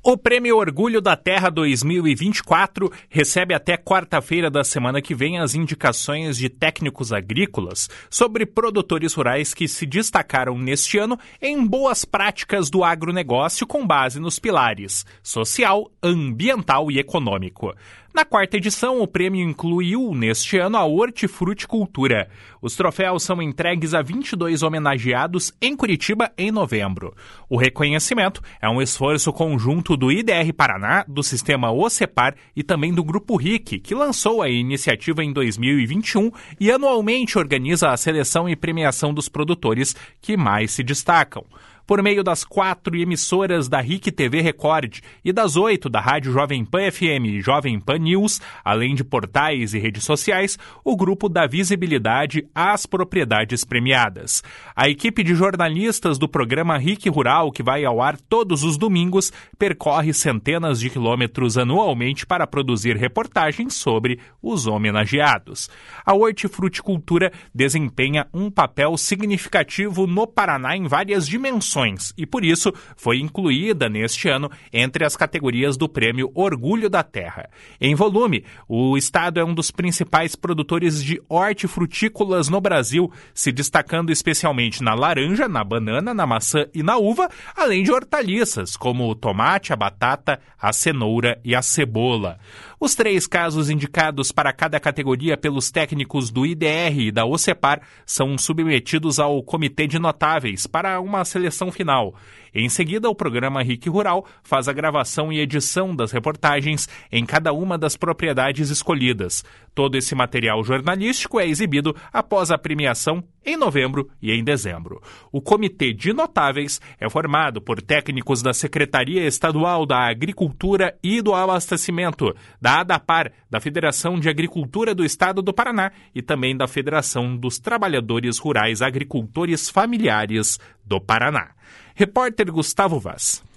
O Prêmio Orgulho da Terra 2024 recebe até quarta-feira da semana que vem as indicações de técnicos agrícolas sobre produtores rurais que se destacaram neste ano em boas práticas do agronegócio com base nos pilares social, ambiental e econômico. Na quarta edição, o prêmio incluiu, neste ano, a hortifruticultura. Os troféus são entregues a 22 homenageados em Curitiba em novembro. O reconhecimento é um esforço conjunto do IDR Paraná, do Sistema OCEPAR e também do Grupo RIC, que lançou a iniciativa em 2021 e anualmente organiza a seleção e premiação dos produtores que mais se destacam. Por meio das 4 emissoras da RIC TV Record e das 8 da Rádio Jovem Pan FM e Jovem Pan News, além de portais e redes sociais, o grupo dá visibilidade às propriedades premiadas. A equipe de jornalistas do programa RIC Rural, que vai ao ar todos os domingos, percorre centenas de quilômetros anualmente para produzir reportagens sobre os homenageados. A hortifruticultura desempenha um papel significativo no Paraná em várias dimensões, e por isso foi incluída neste ano entre as categorias do Prêmio Orgulho da Terra. Em volume, o estado é um dos principais produtores de hortifrutícolas no Brasil, se destacando especialmente na laranja, na banana, na maçã e na uva, além de hortaliças como o tomate, a batata, a cenoura e a cebola. Os 3 casos indicados para cada categoria pelos técnicos do IDR e da OCEPAR são submetidos ao Comitê de Notáveis para uma seleção final. Em seguida, o programa RIC Rural faz a gravação e edição das reportagens em cada uma das propriedades escolhidas. Todo esse material jornalístico é exibido após a premiação em novembro e em dezembro. O Comitê de Notáveis é formado por técnicos da Secretaria Estadual da Agricultura e do Abastecimento, da ADAPAR, da Federação de Agricultura do Estado do Paraná e também da Federação dos Trabalhadores Rurais Agricultores Familiares do Paraná. Repórter Gustavo Vaz.